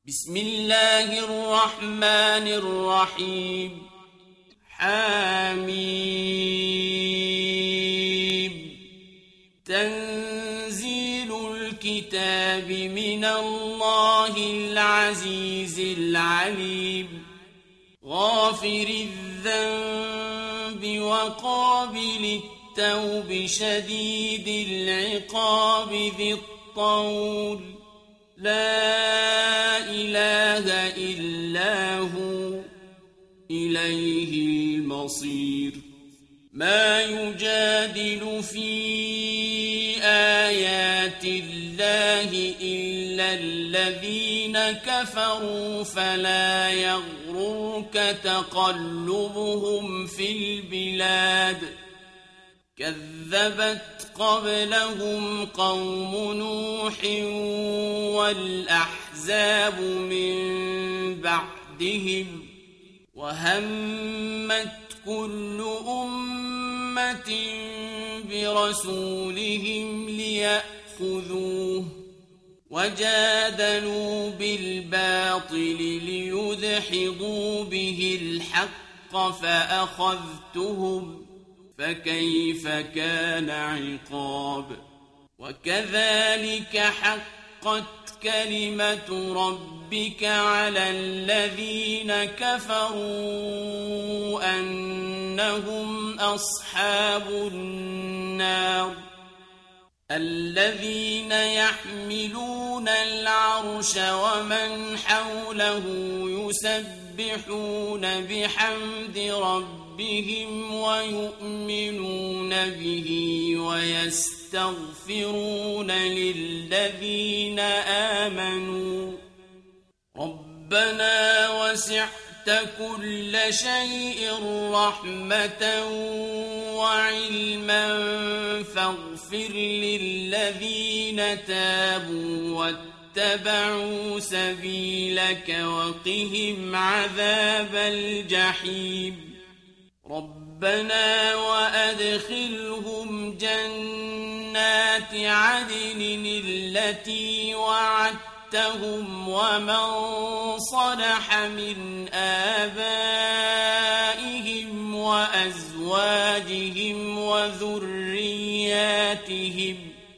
بسم الله الرحمن الرحيم حميم تنزيل الكتاب من الله العزيز العليم غافر الذنب وقابل التوب شديد العقاب ذي الطول لا إله إلا هو إليه المصير ما يجادل في آيات الله إلا الذين كفروا فلا يغررك تقلبهم في البلاد كذبت قبلهم قوم نوح والأحزاب من بعدهم وهمت كل أمة برسولهم ليأخذوه وجادلوا بالباطل ليدحضوا به الحق فأخذتهم فكيف كان عقاب وكذلك حقت كلمة ربك على الذين كفروا أنهم أصحاب النار الذين يحملون العرش ومن حوله يسبحون بحمد ربهم ويؤمنون به ويستغفرون للذين آمنوا ربنا وسعت كل شيء رحمة وعلما فاغفر للذين تابوا واتبعوا سبيلك وقهم عذاب الجحيم ربنا وأدخلهم جنات عدن التي وعدتهم ومن صلح من آبائهم وأزواجهم وذرياتهم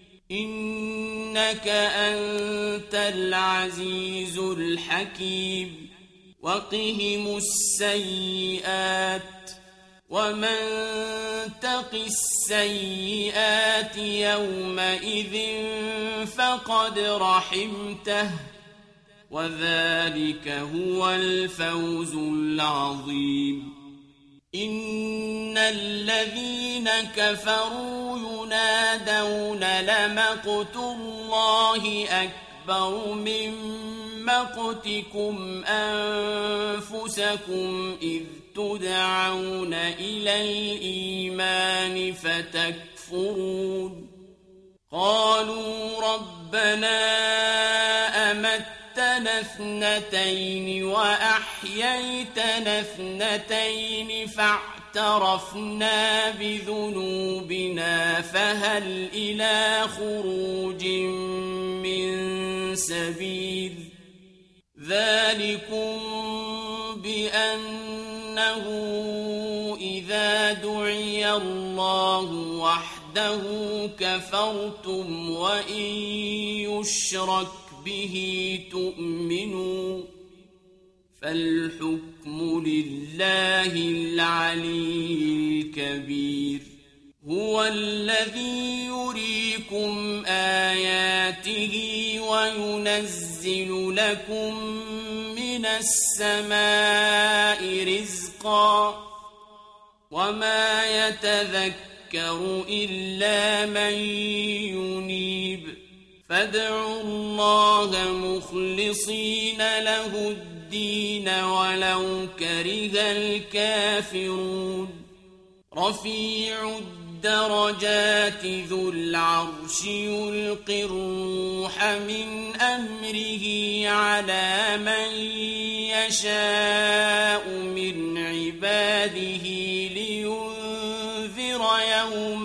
إنك أنت العزيز الحكيم وقهم السيئات ومن تق السيئات يومئذ فقد رحمته وذلك هو الفوز العظيم إن الذين كفروا ينادون لمقت الله أكبر من مقتكم أنفسكم إذ تدعون إلى الإيمان فتكفرون قالوا ربنا أمتنا اثنتين وأحييتنا اثنتين فاعترفنا بذنوبنا فهل إلى خروج من سبيل ذلكم بأنه إذا دعي الله وحده كفرتم وإن يشرك به تؤمنوا فالحكم لله العلي الكبير هو الذي يريكم آياته وينزل لكم من السماء رزقا وما يتذكر إلا من ينيب فادعوا الله مخلصين له الدين ولو كره الكافرون رفيع الدرجات ذو العرش يلقي الروح من أمره على من يشاء من عباده لينذر يوم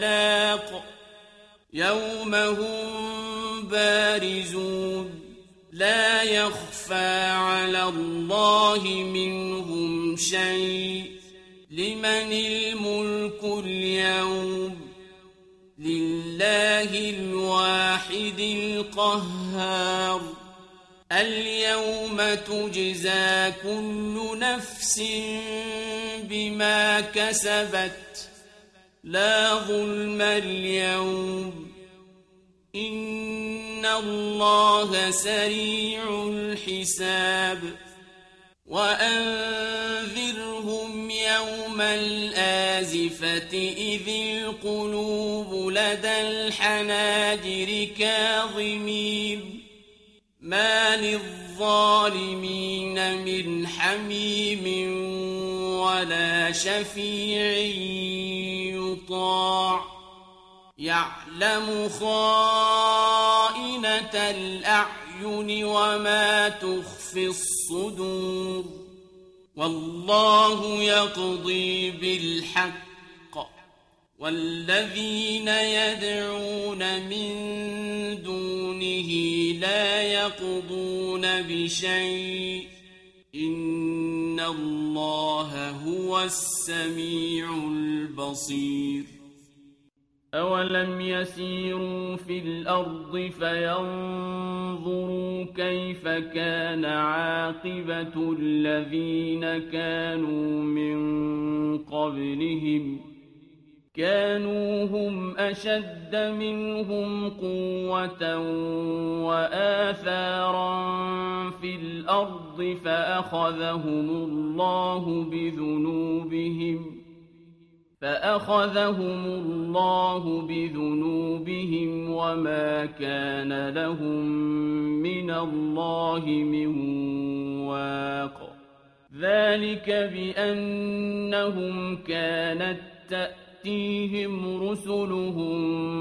التلاق يوم هم بارزون لا يخفى على الله منهم شيء لمن الملك اليوم لله الواحد القهار اليوم تجزى كل نفس بما كسبت لا ظلم اليوم إن الله سريع الحساب وأنذرهم يوم الآزفة إذ القلوب لدى الحناجر كاظمين ما للظالمين من حميم ولا شفيع يطاع يعلم خائنة الأعين وما تخفي الصدور والله يقضي بالحق والذين يدعون من دونه لا يقضون بشيء إن الله هو السميع البصير أولم يسيروا في الأرض فينظروا كيف كان عاقبة الذين كانوا من قبلهم كانوا هم أشد منهم قوة وآثارا في الأرض فأخذهم الله بذنوبهم وما كان لهم من الله من واق ذلك بأنهم كانت تأتيهم رسلهم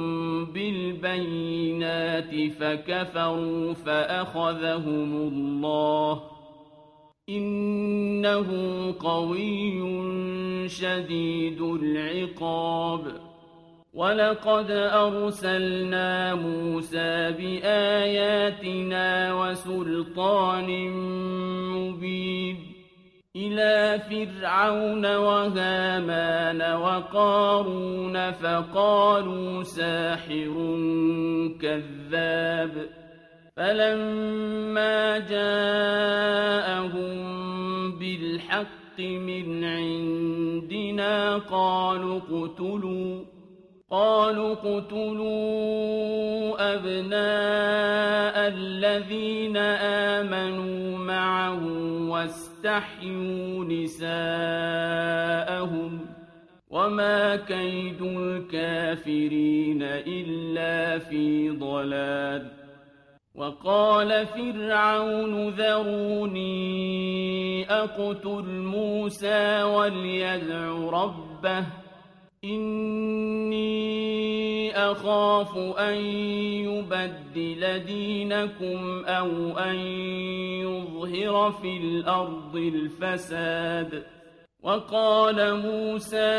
بالبينات فكفروا فأخذهم الله إنه قوي شديد العقاب ولقد أرسلنا موسى بآياتنا وسلطان مبين إلى فرعون وهامان وقارون فقالوا ساحر كذاب فلما جاءهم بالحق من عندنا قالوا اقتلوا أبناء الذين آمنوا معه واستحيوا نساءهم وما كيد الكافرين إلا في ضلال وقال فرعون ذروني أقتل موسى وليدع ربه إني أخاف أن يبدل دينكم أو أن يظهر في الأرض الفساد وقال موسى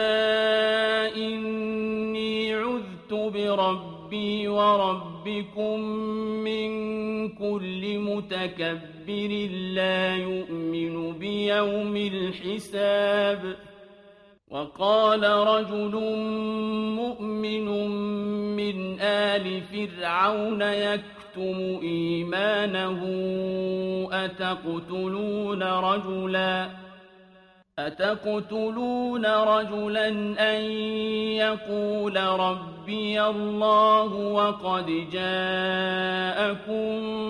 إني عذت بربي وربكم من كل متكبر لا يؤمن بيوم الحساب وقال رجل مؤمن من آل فرعون يكتم إيمانه أتقتلون رجلا أن يقول ربي الله وقد جاءكم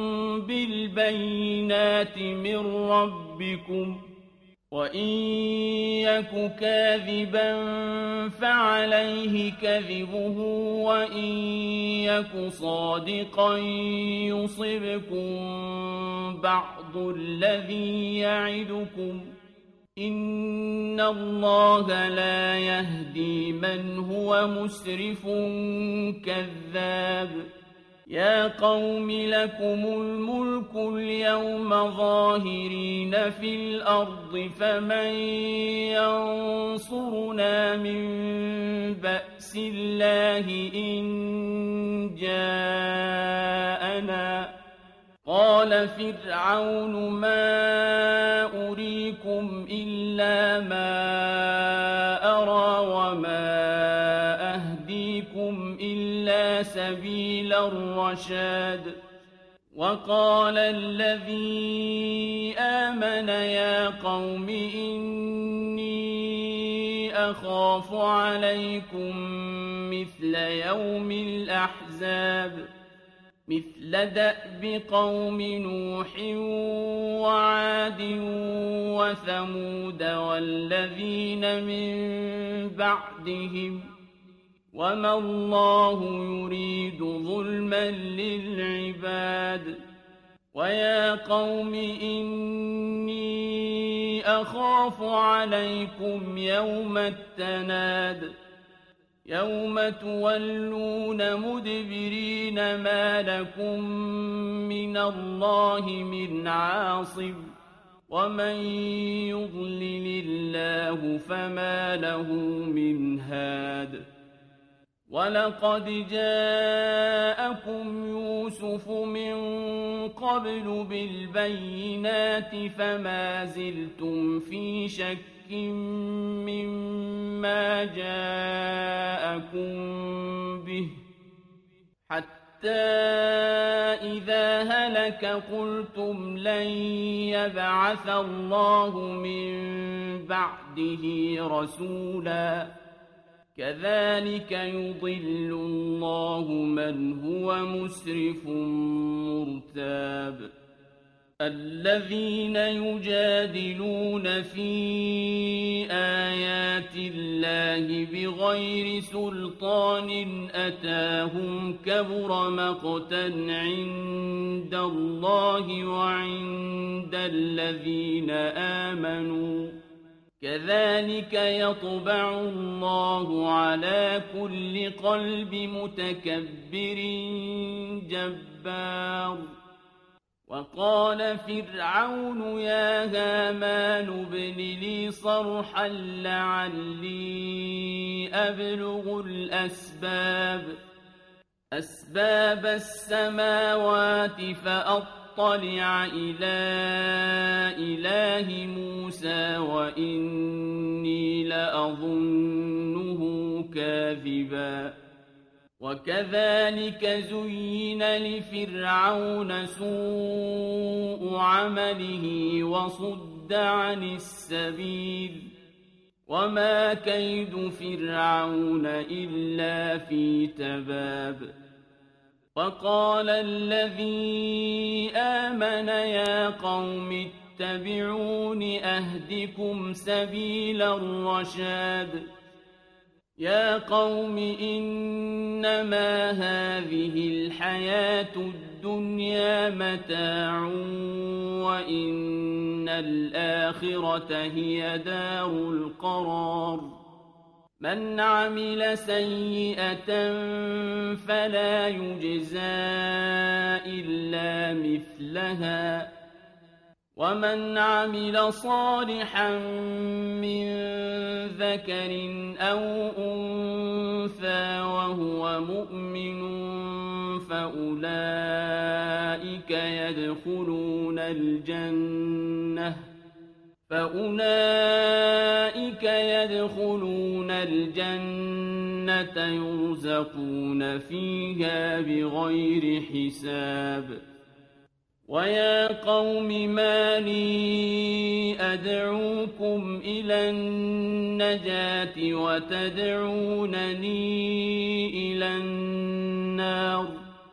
بالبينات من ربكم وإن يك كاذبا فعليه كذبه وإن يك صادقا يصبكم بعض الذي يعدكم إن الله لا يهدي من هو مسرف كذاب يا قوم لكم الملك اليوم ظاهرين في الأرض فمن ينصرنا من بأس الله إن جاءنا وقال فرعون ما أريكم إلا ما أرى وما أهديكم إلا سبيل الرشاد وقال الذي آمن يا قوم إني أخاف عليكم مثل يوم الأحزاب مثل دأب قوم نوح وعاد وثمود والذين من بعدهم وما الله يريد ظلما للعباد ويا قوم إني أخاف عليكم يوم التناد يوم تولون مدبرين ما لكم من الله من عاصم ومن يضلل الله فما له من هاد ولقد جاءكم يوسف من قبل بالبينات فما زلتم في شك مما جاءكم به حتى إذا هلك قلتم لن يبعث الله من بعده رسولا كذلك يضل الله من هو مسرف مرتاب الذين يجادلون في آيات الله بغير سلطان أتاهم كبر مقتا عند الله وعند الذين آمنوا كذلك يطبع الله على كل قلب متكبر جبار وقال فرعون يا هامان ابن لي صرحا لعلي أبلغ أسباب السماوات فأطلع إلى إله موسى وإني لأظنه كاذبا وكذلك زين لفرعون سوء عمله وصد عن السبيل وما كيد فرعون إلا في تباب وقال الذي آمن يا قوم اتبعون أهدكم سبيل الرشاد يا قوم إنما هذه الحياة الدنيا متاع وإن الآخرة هي دار القرار من عمل سيئة فلا يجزى إلا مثلها ومن عمل صالحا من ذكر أو أنثى وهو مؤمن فأولئك يدخلون الجنة يرزقون فيها بغير حساب ويا قوم ما لي أدعوكم إلى النجاة وتدعونني إلى النار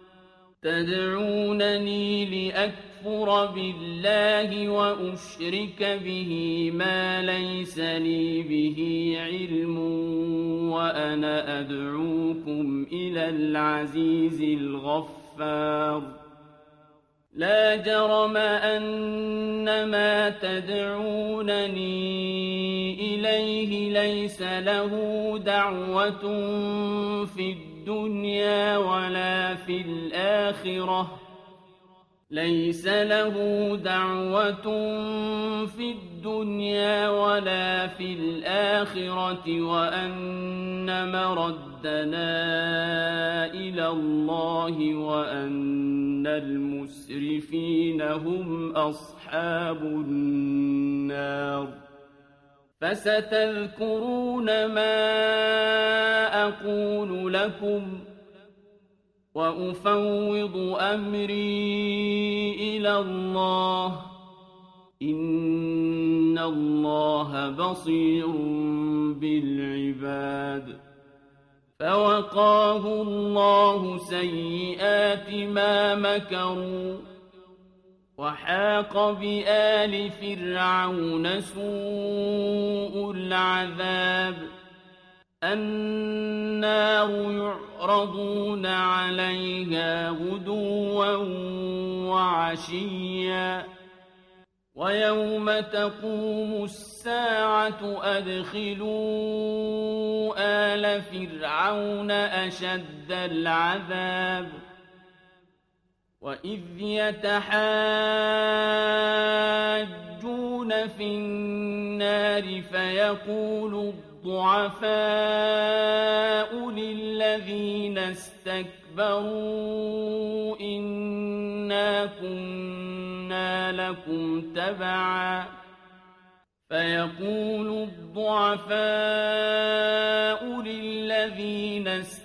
تدعونني لأكفر بالله وأشرك به ما ليس لي به علم وأنا أدعوكم إلى العزيز الغفار لا جرم أن ما تدعونني إليه ليس له دعوة في الدنيا ولا في الآخرة ليس له دعوة في الدنيا ولا في الآخرة وأن مردنا إلى الله وأن المسرفين هم أصحاب النار فستذكرون ما أقول لكم وأفوض أمري إلى الله إن الله بصير بالعباد فوقاه الله سيئات ما مكروا وحاق بآل فرعون سوء العذاب النار يعرضون عليها غدوا وعشيا ويوم تقوم الساعة أدخلوا آل فرعون أشد العذاب وإذ يتحاجون في النار فيقول الضعفاء للذين استكبروا إنا كنا لكم تبعا فيقول الضعفاء للذين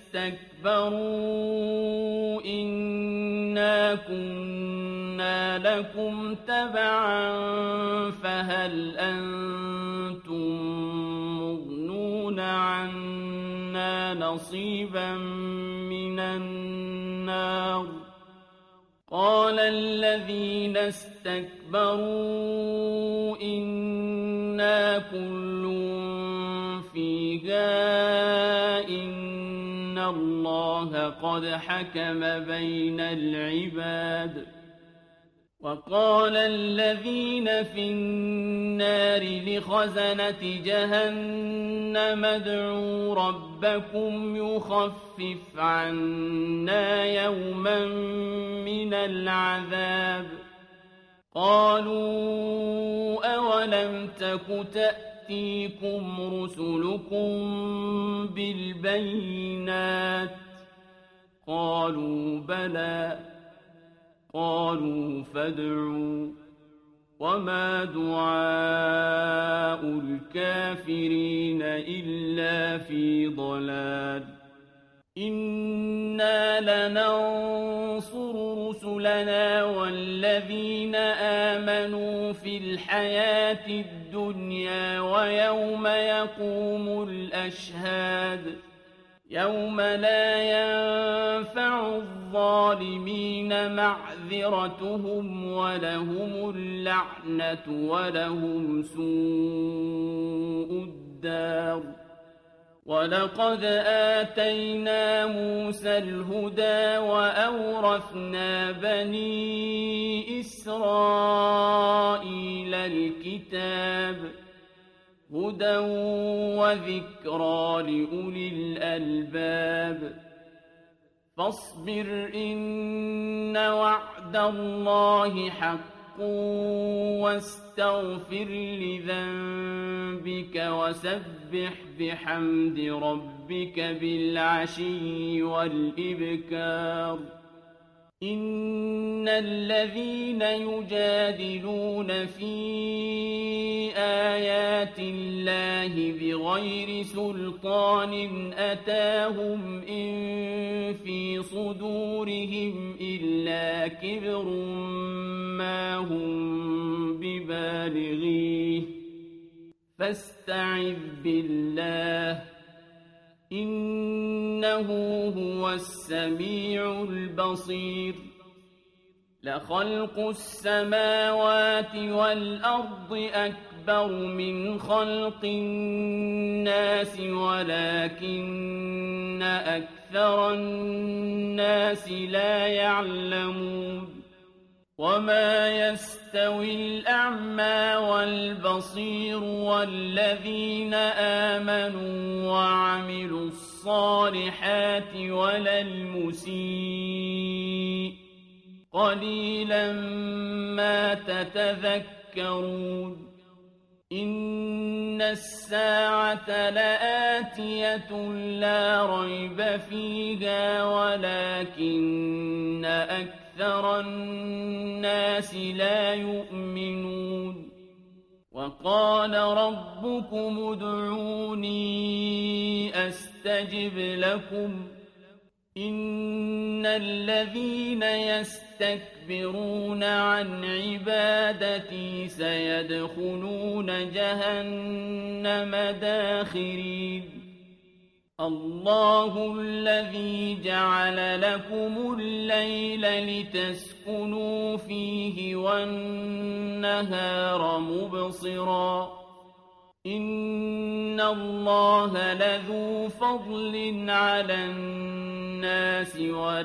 استكبروا إنا كنا لكم تبعا فهل أنتم مغنون عنا نصيبا من النار قال الذين استكبروا إنا كل فيها إن الله قد حكم بين العباد وقال الذين في النار لخزنة جهنم ادعوا ربكم يخفف عنا يوما من العذاب قالوا أولم تك تأتيكم رسلكم بالبينات قالوا بلى قالوا فادعوا وما دعاء الكافرين إلا في ضلال إنا لننصر رسلنا والذين آمنوا في الحياة الدنيا ويوم يقوم الأشهاد يوم لا ينفع الظالمين معذرتهم ولهم اللعنة ولهم سوء الدار ولقد آتينا موسى الهدى وأورثنا بني إسرائيل الكتاب هدى وذكرى لأولي الألباب فاصبر إن وعد الله حق واستغفر لذنبك وسبح بحمد ربك بالعشي والإبكار إن الذين يجادلون في آيات الله بغير سلطان أتاهم إن في صدورهم إلا كبر ما هم ببالغيه فاستعذ بالله إنه هو السميع البصير لخلق السماوات والأرض أكبر من خلق الناس ولكن أكثر الناس لا يعلمون وما يستوي الأعمى والبصير والذين آمنوا وعملوا الصالحات ولا المسيء قليلا ما تتذكرون إن الساعة لآتية لا ريب فيها ولكن أكثر الناس لا يؤمنون وقال ربكم ادعوني أستجب لكم إن الذين يستكبرون عن عبادتي سيدخلون جهنم داخرين الله الذي جعل لكم الليل لتسكنوا فيه والنهار مبصرا إن الله لذو فضل على الناس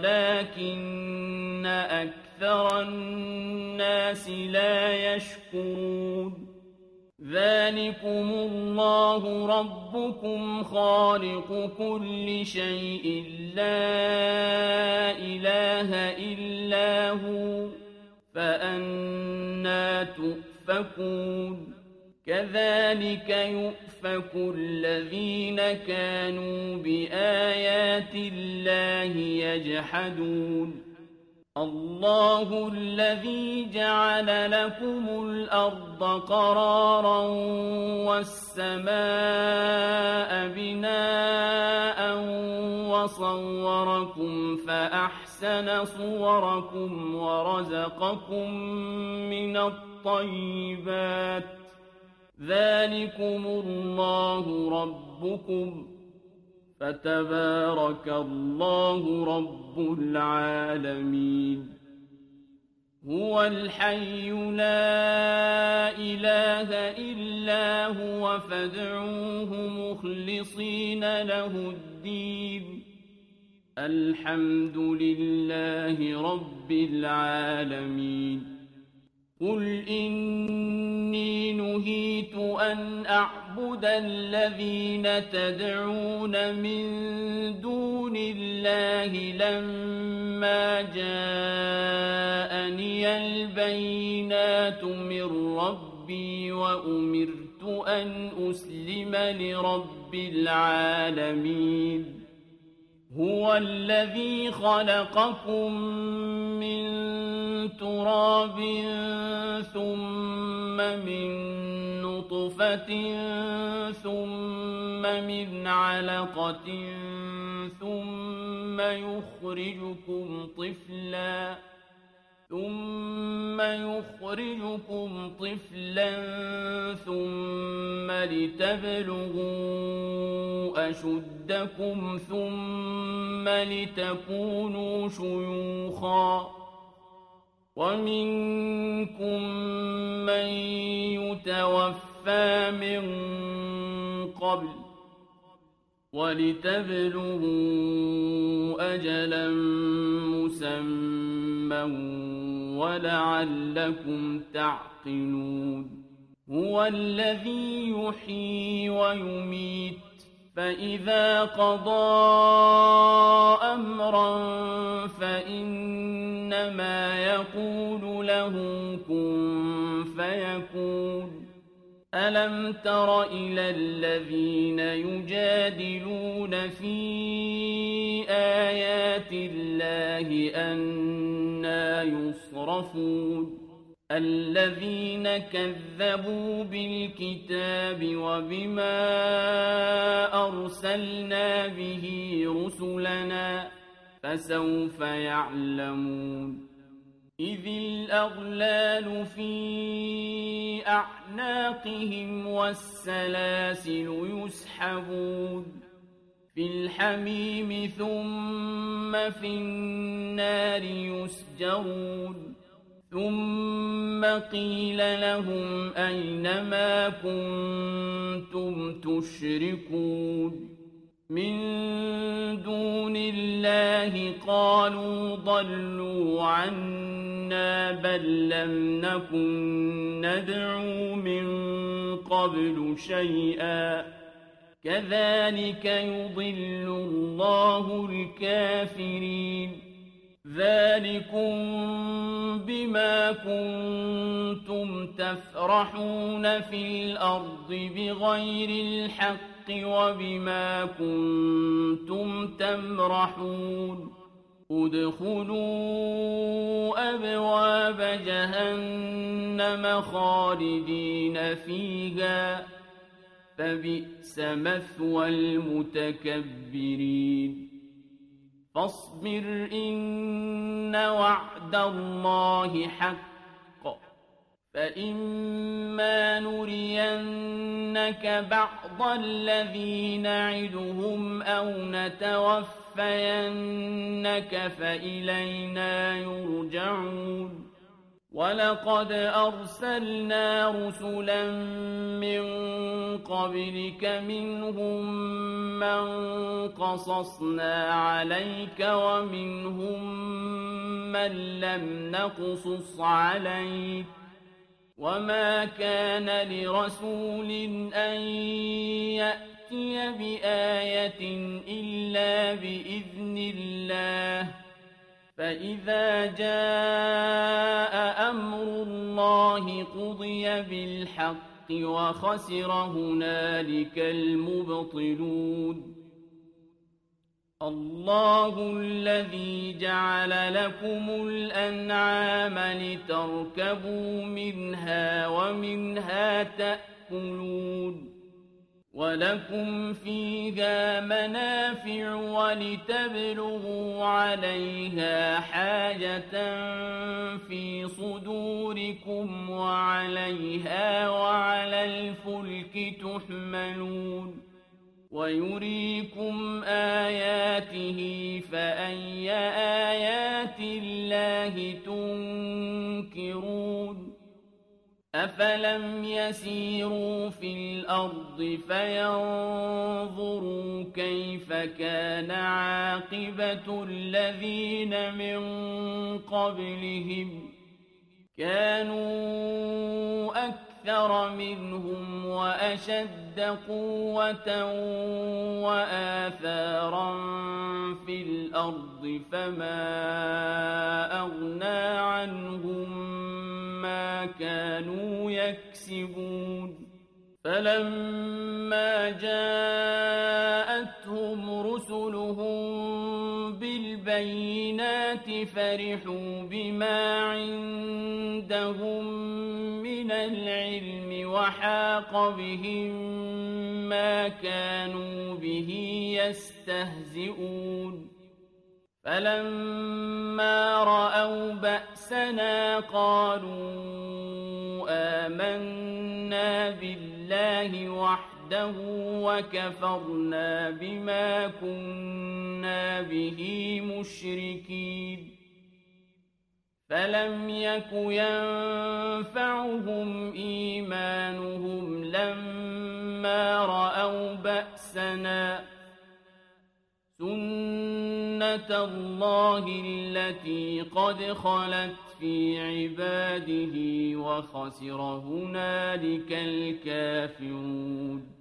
ولكن أكثر الناس لا يشكرون ذلكم الله ربكم خالق كل شيء لا إله إلا هو فأنى تؤفكون كذلك يؤفك الذين كانوا بآيات الله يجحدون الله الذي جعل لكم الأرض قرارا والسماء بناء وصوركم فأحسن صوركم ورزقكم من الطيبات ذلكم الله ربكم فتبارك الله رب العالمين هو الحي لا إله إلا هو فادعوه مخلصين له الدين الحمد لله رب العالمين قل إني نهيت أن أعبد الذين تدعون من دون الله لما جاءني البينات من ربي وأمرت أن أسلم لرب العالمين هو الذي خلقكم من تراب ثم من نطفة ثم من علقة ثم يخرجكم طفلا ثم لتبلغوا أشدكم ثم لتكونوا شيوخا ومنكم من يتوفى من قبل ولتبلغوا أجلا مسمى ولعلكم تعقلون هو الذي يحيي ويميت فإذا قضى أمرا فإنما يقول له كن فيكون ألم تر إلى الذين يجادلون في آيات الله أنى يصرفون الذين كذبوا بالكتاب وبما أرسلنا به رسلنا فسوف يعلمون إذ الأغلال في أعناقهم والسلاسل يسحبون في الحميم ثم في النار يسجرون ثم قيل لهم أين ما كنتم تشركون من دون الله قالوا ضلوا عنا بل لم نكن ندعو من قبل شيئا كذلك يضل الله الكافرين ذلكم بما كنتم تفرحون في الأرض بغير الحق وبما كنتم تمرحون ادخلوا أبواب جهنم خالدين فيها فبئس مثوى المتكبرين فاصبر إن وعد الله حق فإما نرينك بعض الذي نعدهم أو نتوفينك فإلينا يرجعون ولقد أرسلنا رسلا من قبلك منهم من قصصنا عليك ومنهم من لم نقصص عليك وما كان لرسول أن يأتي بآية إلا بإذن الله فإذا جاء أمر الله قضي بالحق وخسر هنالك المبطلون الله الذي جعل لكم الأنعام لتركبوا منها ومنها تأكلون ولكم فيها منافع ولتبلغوا عليها حاجة في صدوركم وعليها وعلى الفلك تحملون ويريكم آياته فأي آيات الله تنكرون أفلم يسيروا في الأرض فينظروا كيف كان عاقبة الذين من قبلهم كانوا أكثر منهم وأشد قوة وآثارا في الأرض فما أغنى عنهم ما كانوا يكسبون فلما جاءتهم رسلهم بالبينات فرحوا بما عندهم من العلم وحاق بهم ما كانوا به يستهزئون فلما رأوا بأسنا قالوا آمنا بالله وحده وكفرنا بما كنا به مشركين فلم يك ينفعهم إيمانهم لما رأوا بأسنا سنة الله التي قد خلت في عباده وخسر هنالك الكافرون